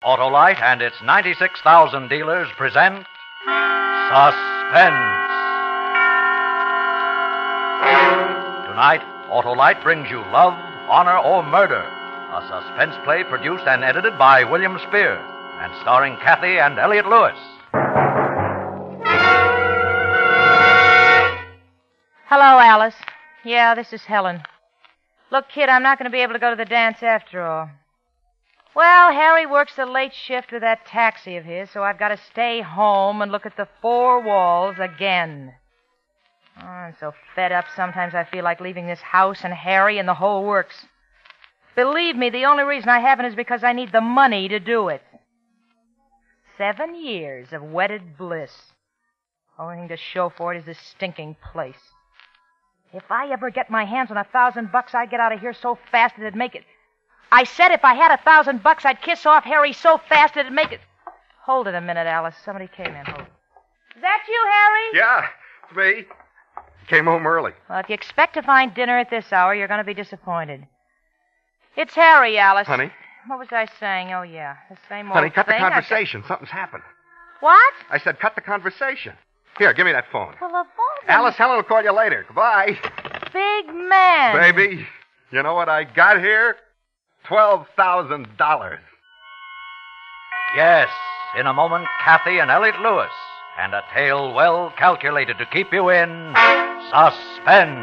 Autolite and its 96,000 dealers present Suspense. Tonight, Autolite brings you Love, Honor, or Murder, a suspense play produced and edited by William Spear and starring Kathy and Elliot Lewis. Hello, Alice. Yeah, this is Helen. Look, kid, I'm not going to be able to go to the dance after all. Well, Harry works the late shift with that taxi of his, so I've got to stay home and look at the four walls again. Oh, I'm so fed up, sometimes I feel like leaving this house and Harry and the whole works. Believe me, the only reason I haven't is because I need the money to do it. 7 years of wedded bliss. Only thing to show for it is this stinking place. If I ever get my hands on $1,000, I'd get out of here so fast it'd make it... I said if I had $1,000, I'd kiss off Harry so fast it'd make it... Hold it a minute, Alice. Somebody came in. Hold it. Is that you, Harry? Yeah, it's me. Came home early. Well, if you expect to find dinner at this hour, you're going to be disappointed. It's Harry, Alice. Honey? What was I saying? Oh, yeah. The same old Honey, cut the thing. conversation. Something's happened. What? I said cut the conversation. Here, give me that phone. Well, the phone... Alice, Helen will call you later. Goodbye. Big man. Baby, you know what I got here? $12,000. Yes, in a moment, Kathy and Elliot Lewis, and a tale well calculated to keep you in suspense.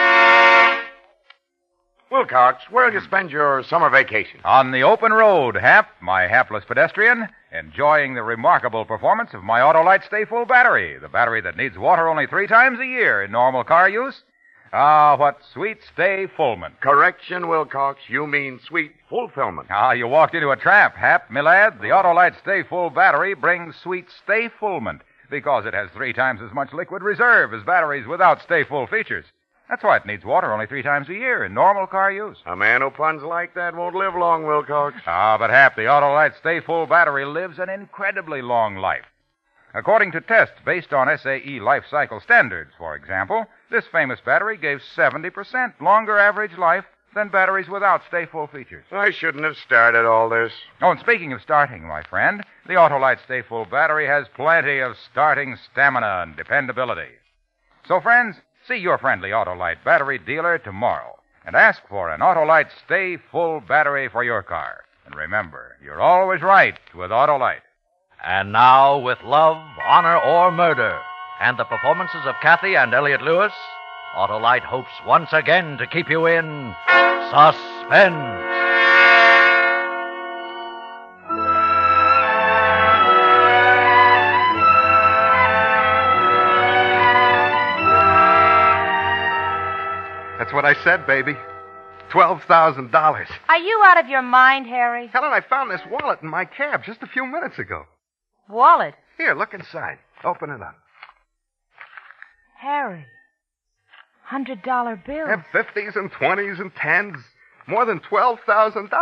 Wilcox, where'll you spend your summer vacation? On the open road, Hap, my hapless pedestrian, enjoying the remarkable performance of my Autolite Stay Full battery, the battery that needs water only 3 times a year in normal car use. Ah, what sweet stay fulfillment. Correction, Wilcox. You mean sweet fulfillment. Ah, you walked into a trap, Hap, my lad. The Autolite Stay Full battery brings sweet stay fulfillment because it has 3 times as much liquid reserve as batteries without stay full features. That's why it needs water only 3 times a year in normal car use. A man who puns like that won't live long, Wilcox. Ah, but Hap, the Autolite Stay Full battery lives an incredibly long life. According to tests based on SAE life cycle standards, for example, this famous battery gave 70% longer average life than batteries without Stay Full features. I shouldn't have started all this. Oh, and speaking of starting, my friend, the Autolite Stay Full battery has plenty of starting stamina and dependability. So, friends, see your friendly Autolite battery dealer tomorrow and ask for an Autolite Stay Full battery for your car. And remember, you're always right with Autolite. And now, with Love, Honor, or Murder, and the performances of Kathy and Elliot Lewis, Autolite hopes once again to keep you in suspense. That's what I said, baby. $12,000. Are you out of your mind, Harry? Helen, I found this wallet in my cab just a few minutes ago. Wallet? Here, look inside. Open it up. Harry. $100 bills. Have 50s and 20s and 10s. More than $12,000.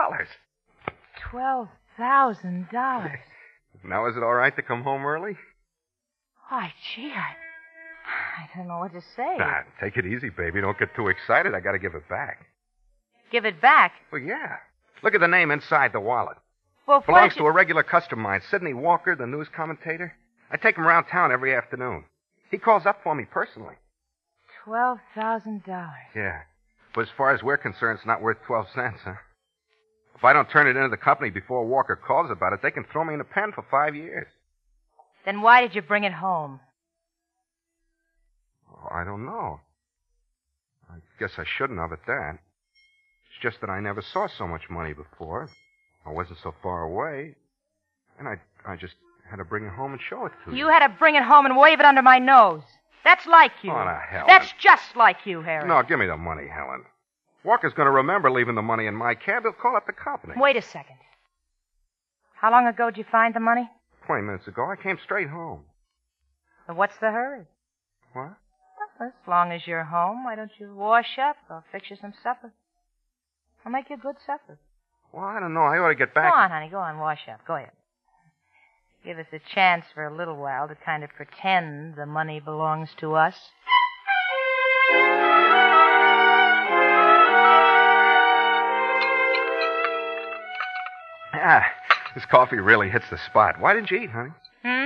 $12,000. Now, is it all right to come home early? Why, gee, I don't know what to say. Nah, take it easy, baby. Don't get too excited. I got to give it back. Give it back? Well, yeah. Look at the name inside the wallet. Well, belongs to a regular customer of mine, Sidney Walker, the news commentator. I take him around town every afternoon. He calls up for me personally. $12,000. Yeah. But as far as we're concerned, it's not worth 12 cents, huh? If I don't turn it into the company before Walker calls about it, they can throw me in the pen for 5 years. Then why did you bring it home? Oh, I don't know. I guess I shouldn't have at that. It's just that I never saw so much money before. I wasn't so far away. And I just had to bring it home and show it to you. You had to bring it home and wave it under my nose. That's like you. Oh, now, Helen. That's just like you, Harry. No, give me the money, Helen. Walker's going to remember leaving the money in my cab. He'll call up the company. Wait a second. How long ago did you find the money? 20 minutes ago. I came straight home. Well, what's the hurry? What? Well, as long as you're home, why don't you wash up? I'll fix you some supper. I'll make you a good supper. Well, I don't know. I ought to get back. Go on, honey. Go on. Wash up. Go ahead. Give us a chance for a little while to kind of pretend the money belongs to us. This coffee really hits the spot. Why didn't you eat, honey?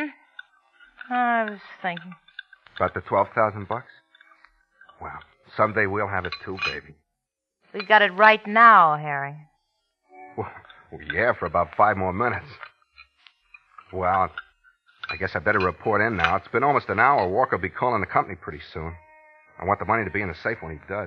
I was thinking. About the $12,000? Well, someday we'll have it too, baby. We've got it right now, Harry. Well, yeah, for about 5 more minutes. Well, I guess I better report in now. It's been almost an hour. Walker will be calling the company pretty soon. I want the money to be in the safe when he does.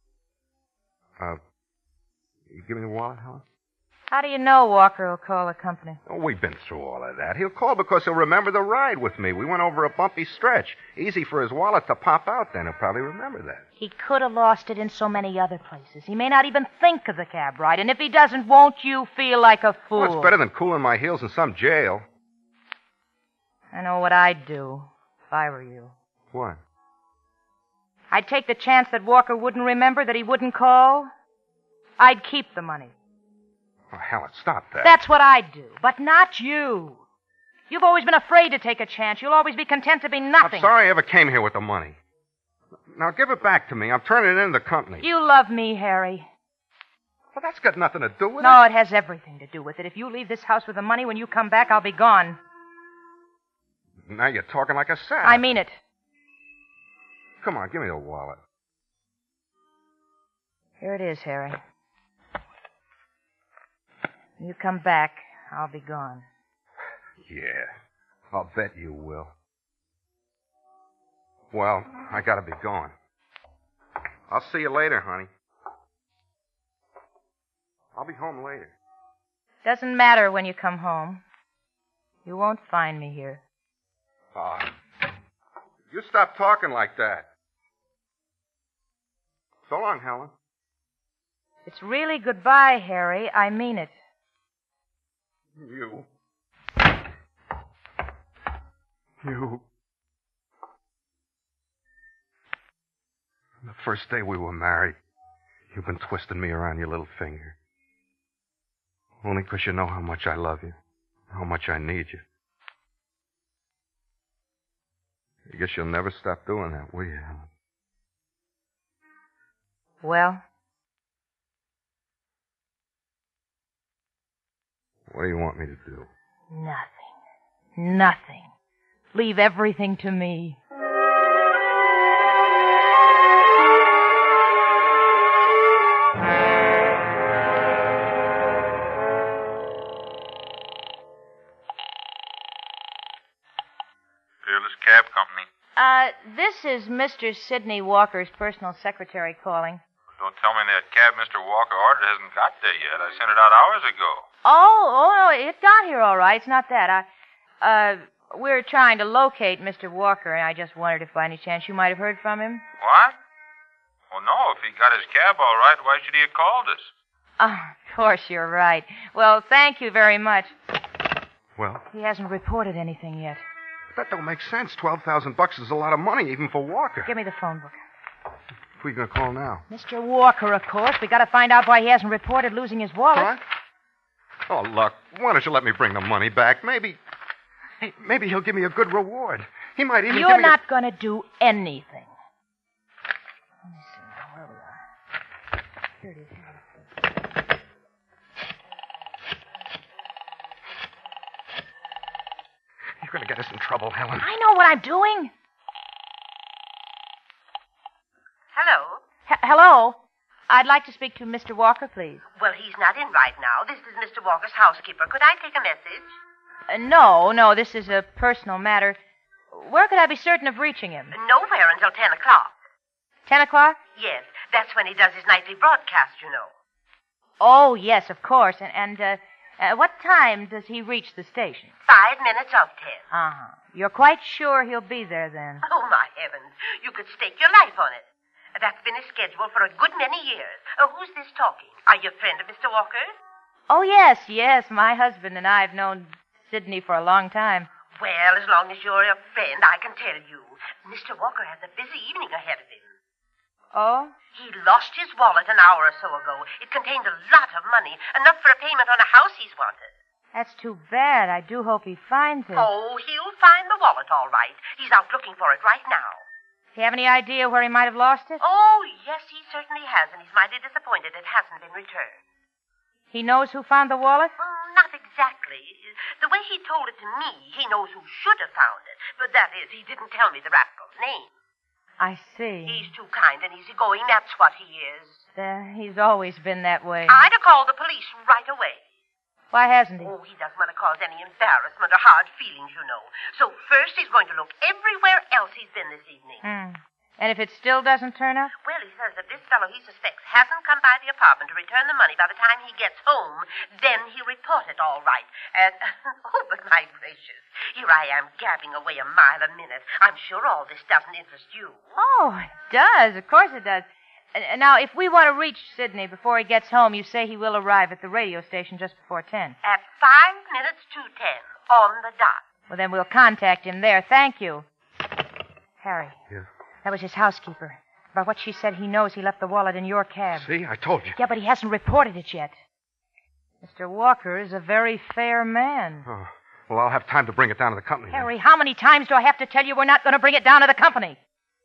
You give me the wallet, Helen? How do you know Walker will call the company? Oh, we've been through all of that. He'll call because he'll remember the ride with me. We went over a bumpy stretch. Easy for his wallet to pop out then. He'll probably remember that. He could have lost it in so many other places. He may not even think of the cab ride. And if he doesn't, won't you feel like a fool? Well, it's better than cooling my heels in some jail. I know what I'd do if I were you. What? I'd take the chance that Walker wouldn't remember, that he wouldn't call. I'd keep the money. Oh, Helen, stop that. That's what I'd do, but not you. You've always been afraid to take a chance. You'll always be content to be nothing. I'm sorry I ever came here with the money. Now, give it back to me. I'm turning it into the company. You love me, Harry. Well, that's got nothing to do with No, it. it has everything to do with it. If you leave this house with the money, when you come back, I'll be gone. Now you're talking like a sap. I mean it. Come on, give me the wallet. Here it is, Harry. When you come back, I'll be gone. Yeah, I'll bet you will. Well, I gotta be going. I'll see you later, honey. I'll be home later. Doesn't matter when you come home. You won't find me here. You stop talking like that. So long, Helen. It's really goodbye, Harry. I mean it. You. The first day we were married, you've been twisting me around your little finger. Only 'cause you know how much I love you, how much I need you. I guess you'll never stop doing that, will you, Helen? Well? What do you want me to do? Nothing. Leave everything to me. Fearless Cab Company. This is Mr. Sidney Walker's personal secretary calling. Don't tell me that cab Mr. Walker ordered hasn't got there yet. I sent it out hours ago. Oh, no, it got here all right. It's not that. We're trying to locate Mr. Walker, and I just wondered if by any chance you might have heard from him. What? Well, no. If he got his cab all right, why should he have called us? Of course, you're right. Well, thank you very much. Well? He hasn't reported anything yet. That don't make sense. $12,000 is a lot of money, even for Walker. Give me the phone book. Who are you going to call now? Mr. Walker, of course. We got to find out why he hasn't reported losing his wallet. What? Oh, look, why don't you let me bring the money back? Maybe he'll give me a good reward. He might even You're not going to do anything. Let me see now where we are. Here it is. You're going to get us in trouble, Helen. I know what I'm doing. Hello? Hello? I'd like to speak to Mr. Walker, please. Well, he's not in right now. This is Mr. Walker's housekeeper. Could I take a message? No, this is a personal matter. Where could I be certain of reaching him? Nowhere until 10 o'clock. 10 o'clock? Yes, that's when he does his nightly broadcast, you know. Oh, yes, of course. And what time does he reach the station? 5 minutes of 10. Uh-huh. You're quite sure he'll be there then? Oh, my heavens. You could stake your life on it. That's been his schedule for a good many years. Who's this talking? Are you a friend of Mr. Walker's? Oh, yes. My husband and I have known Sidney for a long time. Well, as long as you're a friend, I can tell you. Mr. Walker has a busy evening ahead of him. Oh? He lost his wallet an hour or so ago. It contained a lot of money, enough for a payment on a house he's wanted. That's too bad. I do hope he finds it. Oh, he'll find the wallet all right. He's out looking for it right now. Do you have any idea where he might have lost it? Oh, yes, he certainly has, and he's mighty disappointed it hasn't been returned. He knows who found the wallet? Not exactly. exactly. The way he told it to me, he knows who should have found it. But that is, he didn't tell me the rascal's name. I see. He's too kind and easygoing, that's what he is. He's always been that way. I'd have called the police right away. Why hasn't he? Oh, he doesn't want to cause any embarrassment or hard feelings, you know. So first he's going to look everywhere else he's been this evening. And if it still doesn't turn up? Well, he says that this fellow he suspects hasn't come by the apartment to return the money by the time he gets home. Then he'll report it all right. Oh, but my gracious. Here I am gabbing away a mile a minute. I'm sure all this doesn't interest you. Oh, it does. Of course it does. Now, if we want to reach Sidney before he gets home, you say he will arrive at the radio station just before 10. At 5 minutes to 10, on the dot. Well, then we'll contact him there. Thank you. Harry. Yeah. That was his housekeeper. By what she said, he knows he left the wallet in your cab. See, I told you. Yeah, but he hasn't reported it yet. Mr. Walker is a very fair man. Oh, well, I'll have time to bring it down to the company. Harry, how many times do I have to tell you we're not going to bring it down to the company?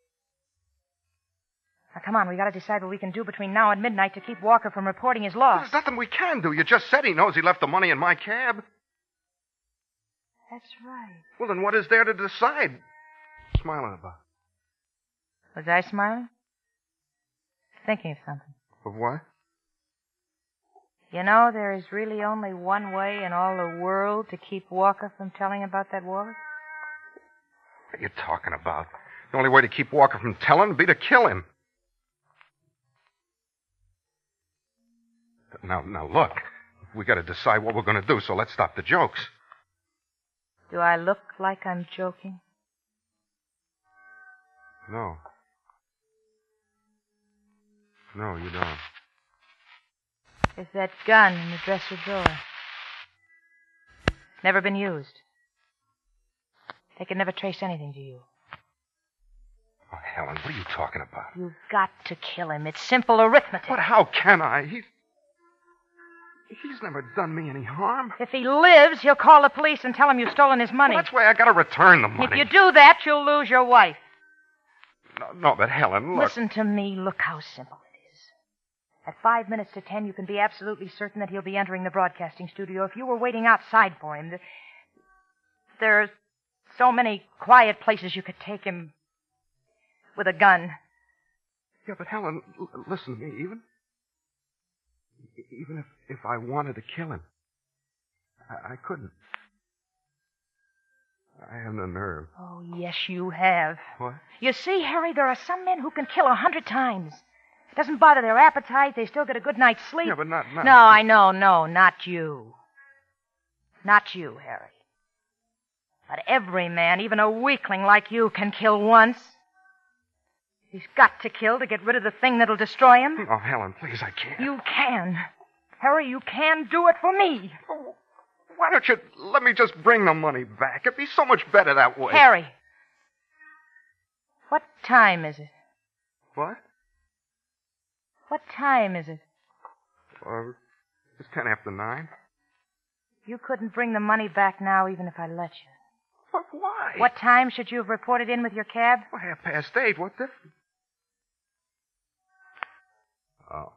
Now, come on, we got to decide what we can do between now and midnight to keep Walker from reporting his loss. There's nothing we can do. You just said he knows he left the money in my cab. That's right. Well, then what is there to decide? Smiling about. Was I smiling? Thinking of something. Of what? You know, there is really only one way in all the world to keep Walker from telling about that wallet. What are you talking about? The only way to keep Walker from telling would be to kill him. Now, look. We got to decide what we're going to do, so let's stop the jokes. Do I look like I'm joking? No. No, you don't. There's that gun in the dresser drawer. Never been used. They could never trace anything to you. Oh, Helen, what are you talking about? You've got to kill him. It's simple arithmetic. But how can I? He's never done me any harm. If he lives, he'll call the police and tell him you've stolen his money. Well, that's why I got to return the money. If you do that, you'll lose your wife. No, but Helen, look. Listen to me. Look how simple it is. At 5 minutes to 10, you can be absolutely certain that he'll be entering the broadcasting studio. If you were waiting outside for him, there are so many quiet places you could take him with a gun. Yeah, but Helen, listen to me. Even if I wanted to kill him, I couldn't. I have no nerve. Oh, yes, you have. What? You see, Harry, there are some men who can kill 100 times. It doesn't bother their appetite. They still get a good night's sleep. Yeah, but not... No, I know. No, not you. Not you, Harry. But every man, even a weakling like you, can kill once. He's got to kill to get rid of the thing that'll destroy him. Oh, Helen, please, I can't. You can. Harry, you can do it for me. Oh, why don't you let me just bring the money back? It'd be so much better that way. Harry. What time is it? What? What time is it? It's 10 after 9. You couldn't bring the money back now even if I let you. But why? What time should you have reported in with your cab? Well, 8:30. What difference? Oh.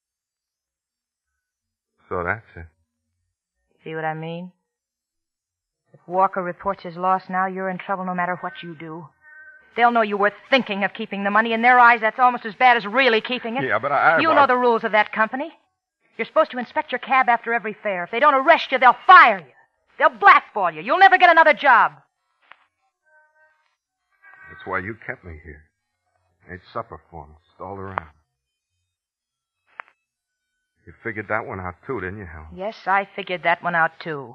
So that's it. See what I mean? If Walker reports his loss now, you're in trouble no matter what you do. They'll know you were thinking of keeping the money. In their eyes, that's almost as bad as really keeping it. Yeah, but I You know the rules of that company. You're supposed to inspect your cab after every fare. If they don't arrest you, they'll fire you. They'll blackball you. You'll never get another job. That's why you kept me here. Ate supper for me, stalled around. You figured that one out, too, didn't you, Helen? Yes, I figured that one out, too.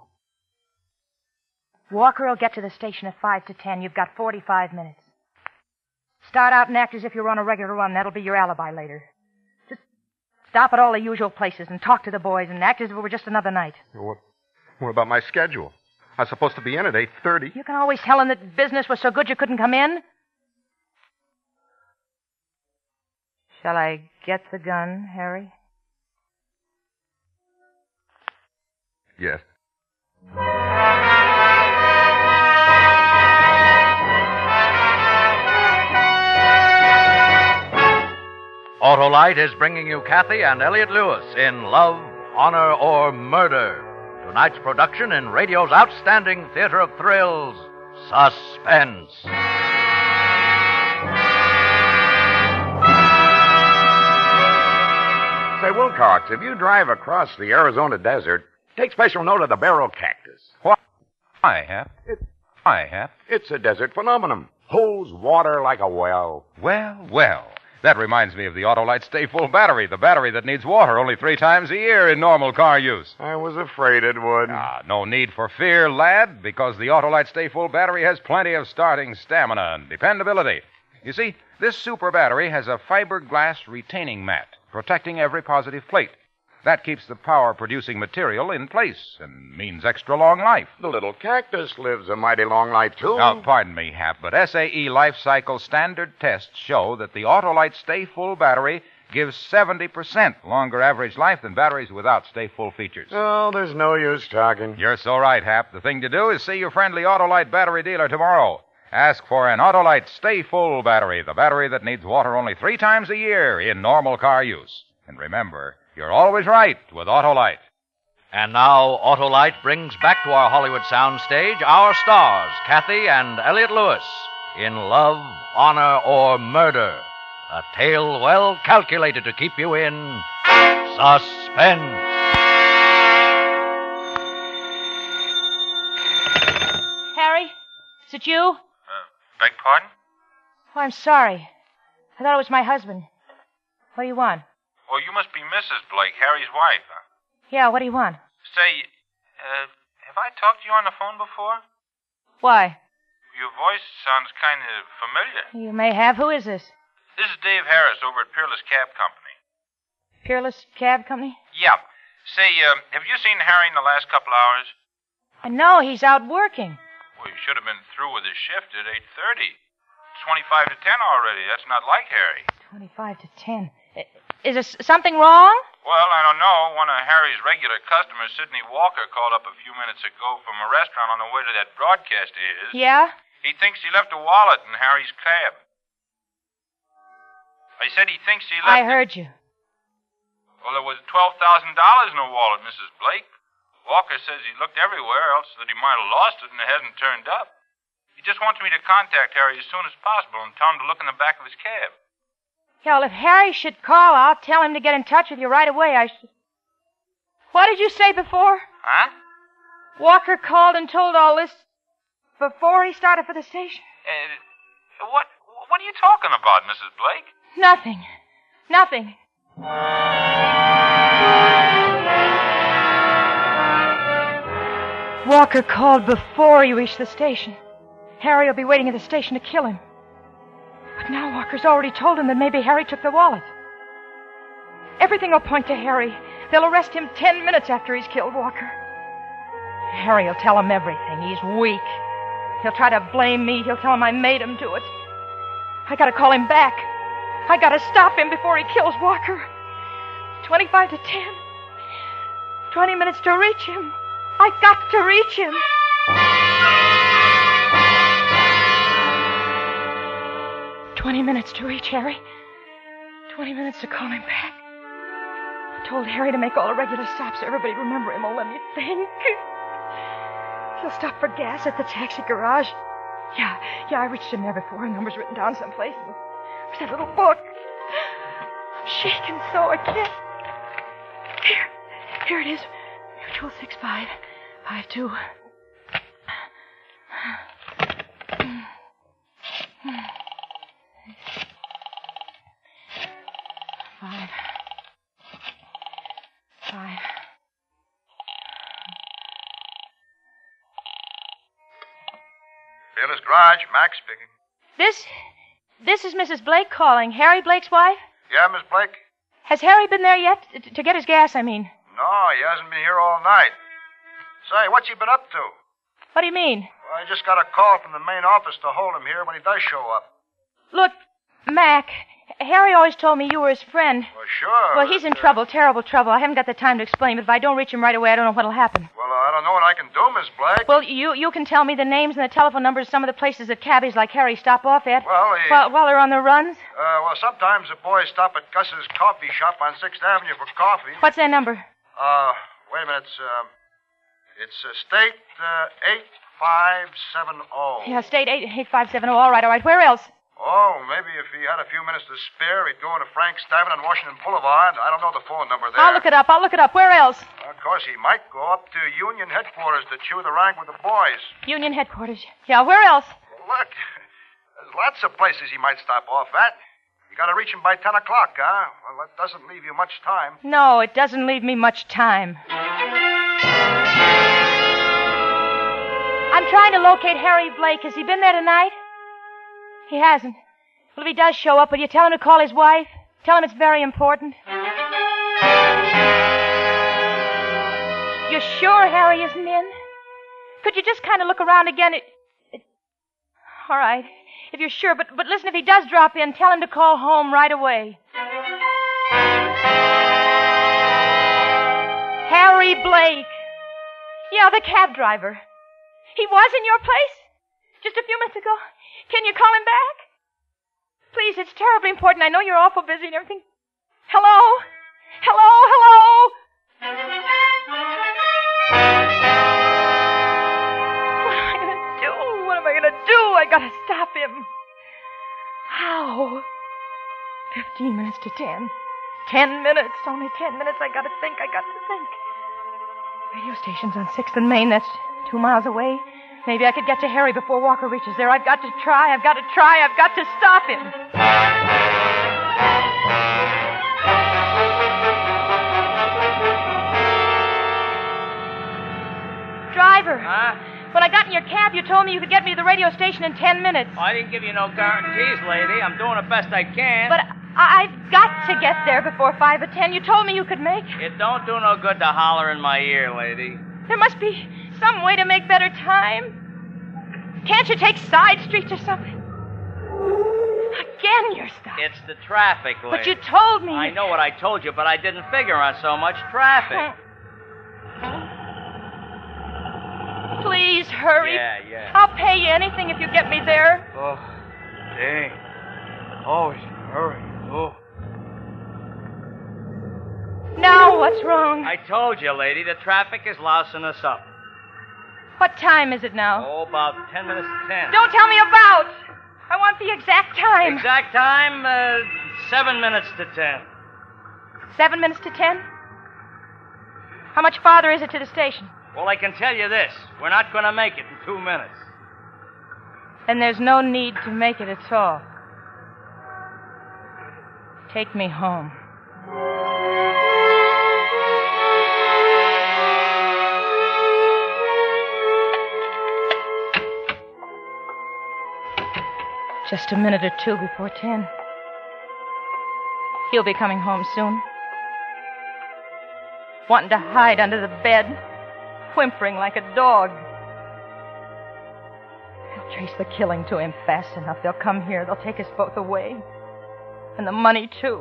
Walker will get to the station at 5 to 10. You've got 45 minutes. Start out and act as if you're on a regular run. That'll be your alibi later. Just stop at all the usual places and talk to the boys and act as if it were just another night. What about my schedule? I was supposed to be in at 8:30. You can always tell them that business was so good you couldn't come in. Shall I get the gun, Harry? Yes. Autolite is bringing you Kathy and Elliot Lewis in Love, Honor, or Murder. tonight's production in radio's outstanding theater of thrills, Suspense. Say, Wilcox, if you drive across the Arizona desert, take special note of the barrel cactus. Why, Hap? Why, Hap? It's a desert phenomenon. Holds water like a well. Well. That reminds me of the Autolite Stay Full battery, the battery that needs water only 3 times a year in normal car use. I was afraid it would. No need for fear, lad, because the Autolite Stay Full battery has plenty of starting stamina and dependability. You see, this super battery has a fiberglass retaining mat protecting every positive plate. That keeps the power-producing material in place and means extra long life. The little cactus lives a mighty long life, too. Now, pardon me, Hap, but SAE Life Cycle standard tests show that the Autolite Stay Full battery gives 70% longer average life than batteries without Stay Full features. Oh, there's no use talking. You're so right, Hap. The thing to do is see your friendly Autolite battery dealer tomorrow. Ask for an Autolite Stay Full battery, the battery that needs water only 3 times a year in normal car use. And remember, you're always right with Autolite. And now, Autolite brings back to our Hollywood soundstage our stars, Kathy and Elliot Lewis, in Love, Honor, or Murder. A tale well calculated to keep you in suspense. Harry, is it you? Beg pardon? Oh, I'm sorry. I thought it was my husband. What do you want? Oh, you must be Mrs. Blake, Harry's wife, huh? Yeah, what do you want? Say, have I talked to you on the phone before? Why? Your voice sounds kind of familiar. You may have. Who is this? This is Dave Harris over at Peerless Cab Company. Peerless Cab Company? Yeah. Say, have you seen Harry in the last couple hours? No, he's out working. Well, he should have been through with his shift at 8:30. It's 25 to 10 already. That's not like Harry. 25 to 10. Is there something wrong? Well, I don't know. One of Harry's regular customers, Sidney Walker, called up a few minutes ago from a restaurant on the way to that broadcast of his. Yeah? He thinks he left a wallet in Harry's cab. I said he thinks he left... I heard you. Well, there was $12,000 in the wallet, Mrs. Blake. Walker says he looked everywhere, else that he might have lost it and it hasn't turned up. He just wants me to contact Harry as soon as possible and tell him to look in the back of his cab. Yeah, well, if Harry should call, I'll tell him to get in touch with you right away. What did you say before? Huh? Walker called and told all this before he started for the station? What are you talking about, Mrs. Blake? Nothing. Walker called before he reached the station. Harry will be waiting at the station to kill him. But now Walker's already told him that maybe Harry took the wallet. Everything will point to Harry. They'll arrest him 10 minutes after he's killed Walker. Harry will tell him everything. He's weak. He'll try to blame me. He'll tell him I made him do it. I gotta call him back. I gotta stop him before he kills Walker. 25 to 10. 20 minutes to reach him. I got to reach him. "20 minutes to reach Harry. 20 minutes to call him back. I told Harry to make all the regular stops so everybody remember him. Oh, let me think. He'll stop for gas at the taxi garage. Yeah, I reached him there before. The number's written down someplace. There's that little book. I'm shaking so I can't. Here it is. Mutual 6552. Five. Peerless Garage, Max speaking. This is Mrs. Blake calling. Harry Blake's wife? Yeah, Miss Blake? Has Harry been there yet? To get his gas, I mean. No, he hasn't been here all night. Say, what's he been up to? What do you mean? Well, I just got a call from the main office to hold him here when he does show up. Look, Mac, Harry always told me you were his friend. Well, sure. Well, he's in trouble, terrible trouble. I haven't got the time to explain, but if I don't reach him right away, I don't know what'll happen. Well, I don't know what I can do, Miss Blake. Well, you can tell me the names and the telephone numbers of some of the places that cabbies like Harry stop off at. Well, while they're on the runs. Well, sometimes the boys stop at Gus's coffee shop on 6th Avenue for coffee. What's their number? Wait a minute. It's State 8570. Yeah, State 8570. All right. Where else? Oh, maybe if he had a few minutes to spare, he'd go into Frank Stavin on Washington Boulevard. I don't know the phone number there. I'll look it up. Where else? Of course, he might go up to Union headquarters to chew the rag with the boys. Union headquarters. Yeah, where else? Look, there's lots of places he might stop off at. You gotta reach him by 10 o'clock, huh? Well, that doesn't leave you much time. No, it doesn't leave me much time. I'm trying to locate Harry Blake. Has he been there tonight? He hasn't. Well, if he does show up, will you tell him to call his wife? Tell him it's very important. You're sure Harry isn't in? Could you just kind of look around again? All right, if you're sure. But listen, if he does drop in, tell him to call home right away. Harry Blake. Yeah, the cab driver. He was in your place? Just a few minutes ago? Can you call him back? Please, it's terribly important. I know you're awful busy and everything. Hello? Hello? What am I going to do? I got to stop him. How? 15 minutes to 10. 10 minutes. Only 10 minutes. I got to think. Radio station's on 6th and Main. That's 2 miles away. Maybe I could get to Harry before Walker reaches there. I've got to try. I've got to stop him. Driver. Huh? When I got in your cab, you told me you could get me to the radio station in 10 minutes. I didn't give you no guarantees, lady. I'm doing the best I can. But I've got to get there before 5 or 10. You told me you could make. It don't do no good to holler in my ear, lady. There must be some way to make better time. Can't you take side streets or something? Again, you're stopped. It's the traffic, lady. But you told me. I know what I told you, but I didn't figure on so much traffic. Please, hurry. Yeah. I'll pay you anything if you get me there. Oh, dang. Always hurry. Oh. Now, what's wrong? I told you, lady, the traffic is lousing us up. What time is it now? Oh, about 10 minutes to 10. Don't tell me about. I want the exact time. Exact time, 7 minutes to 10. 7 minutes to 10? How much farther is it to the station? Well, I can tell you this. We're not going to make it in 2 minutes. Then there's no need to make it at all. Take me home. Just a minute or two before 10. He'll be coming home soon. Wanting to hide under the bed, whimpering like a dog. They'll trace the killing to him fast enough. They'll come here. They'll take us both away. And the money, too.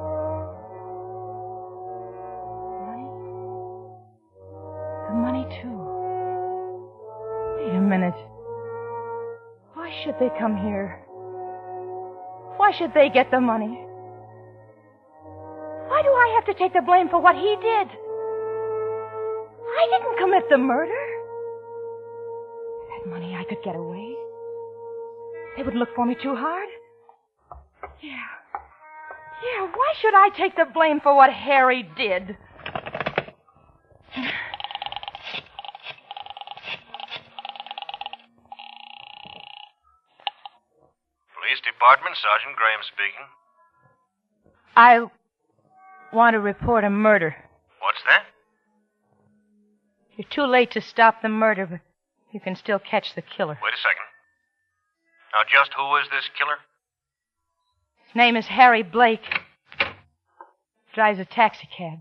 The money, too. Wait a minute. Why should they come here? Why should they get the money? Why do I have to take the blame for what he did? I didn't commit the murder. That money, I could get away. They wouldn't look for me too hard. Yeah, why should I take the blame for what Harry did? Police Department, Sergeant Graham speaking. I want to report a murder. What's that? You're too late to stop the murder, but you can still catch the killer. Wait a second. Now, just who is this killer? His name is Harry Blake. Drives a taxi cab.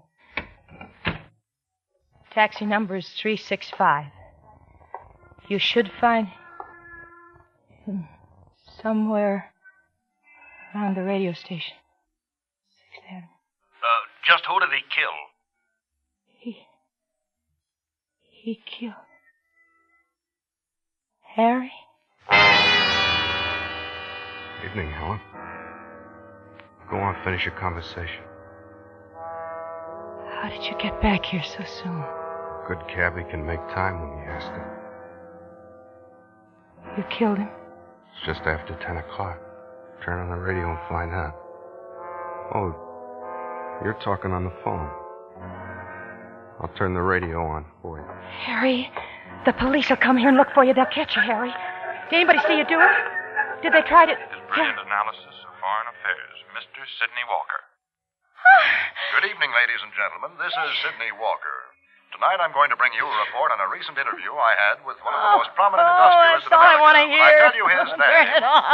Taxi number is 365. You should find him somewhere around the radio station. 6th Avenue. Just who did he kill? He killed Harry. Evening, Helen. Go on, finish your conversation. How did you get back here so soon? Good cabbie can make time when you ask him. You killed him? It's just after 10 o'clock. Turn on the radio and find out. Oh, you're talking on the phone. I'll turn the radio on for you. Harry, the police will come here and look for you. They'll catch you, Harry. Did anybody see you do it? Did they try to... His brilliant analysis of foreign affairs, Mr. Sidney Walker. Good evening, ladies and gentlemen. This is Sidney Walker. Tonight I'm going to bring you a report on a recent interview I had with one of the most prominent industrialists in America. I want to hear. I tell you his name.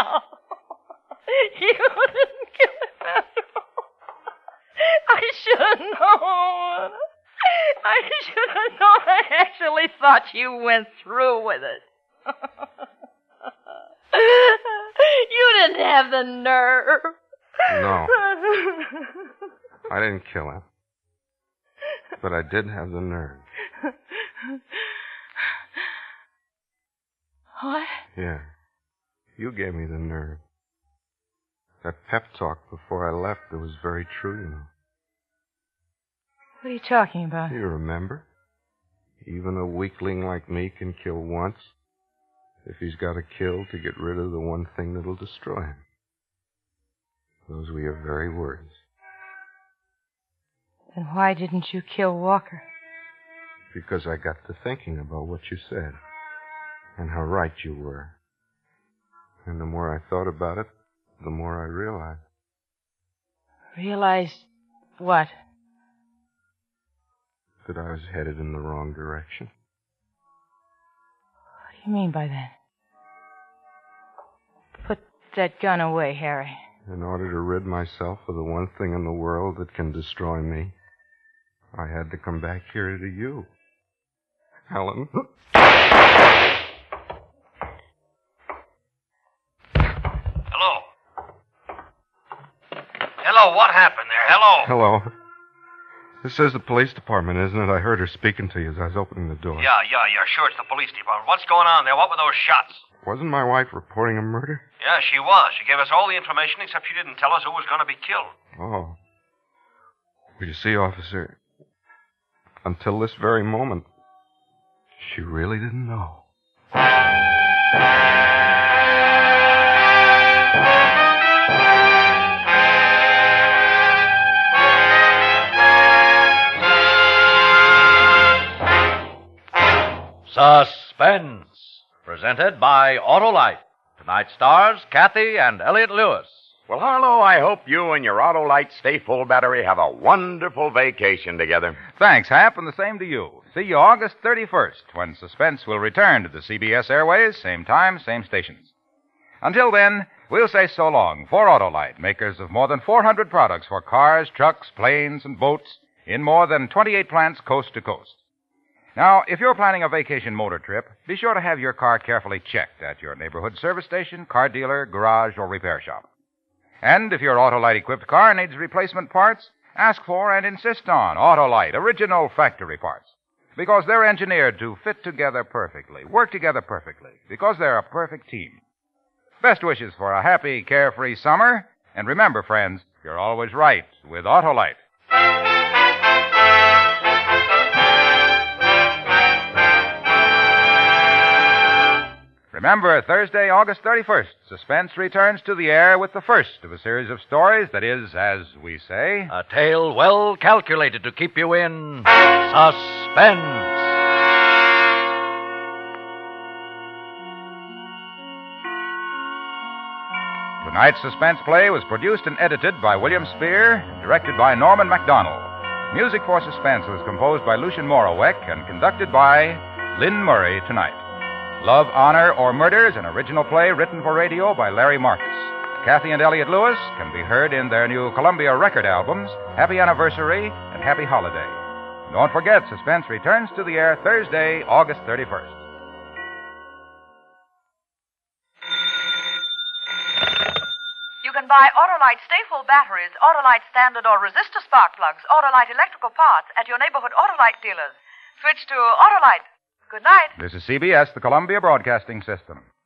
You didn't kill him after all. I should have known. I should have known. I actually thought you went through with it. You didn't have the nerve. No. I didn't kill him. But I did have the nerve. What? Yeah. You gave me the nerve. That pep talk before I left, it was very true, you know. What are you talking about? You remember? Even a weakling like me can kill once if he's got to kill to get rid of the one thing that'll destroy him. Those were your very words. Then why didn't you kill Walker? Because I got to thinking about what you said and how right you were. And the more I thought about it, the more I realized. Realized what? That I was headed in the wrong direction. What do you mean by that? Put that gun away, Harry. In order to rid myself of the one thing in the world that can destroy me, I had to come back here to you. Helen. Hello. Hello, what happened there? Hello. Hello. This is the police department, isn't it? I heard her speaking to you as I was opening the door. Yeah, sure, it's the police department. What's going on there? What were those shots? Wasn't my wife reporting a murder? Yeah, she was. She gave us all the information, except she didn't tell us who was going to be killed. Oh. Well, you see, officer, until this very moment, she really didn't know. Suspense. Presented by Autolite. Tonight stars Kathy and Elliot Lewis. Well, Harlow, I hope you and your Autolite Stay Full battery have a wonderful vacation together. Thanks, Hap, and the same to you. See you August 31st, when Suspense will return to the CBS airways, same time, same stations. Until then, we'll say so long for Autolite, makers of more than 400 products for cars, trucks, planes, and boats in more than 28 plants coast to coast. Now, if you're planning a vacation motor trip, be sure to have your car carefully checked at your neighborhood service station, car dealer, garage, or repair shop. And if your Autolite-equipped car needs replacement parts, ask for and insist on Autolite original factory parts. Because they're engineered to fit together perfectly, work together perfectly, because they're a perfect team. Best wishes for a happy, carefree summer. And remember, friends, you're always right with Autolite. Remember, Thursday, August 31st, Suspense returns to the air with the first of a series of stories that is, as we say, a tale well calculated to keep you in suspense. Tonight's suspense play was produced and edited by William Spear, directed by Norman MacDonald. Music for Suspense was composed by Lucien Moraweck and conducted by Lynn Murray tonight. Love, Honor, or Murder is an original play written for radio by Larry Marcus. Kathy and Elliot Lewis can be heard in their new Columbia record albums, Happy Anniversary and Happy Holiday. Don't forget, Suspense returns to the air Thursday, August 31st. You can buy Autolite Stay Full batteries, Autolite standard or resistor spark plugs, Autolite electrical parts at your neighborhood Autolite dealers. Switch to Autolite. Good night. This is CBS, the Columbia Broadcasting System.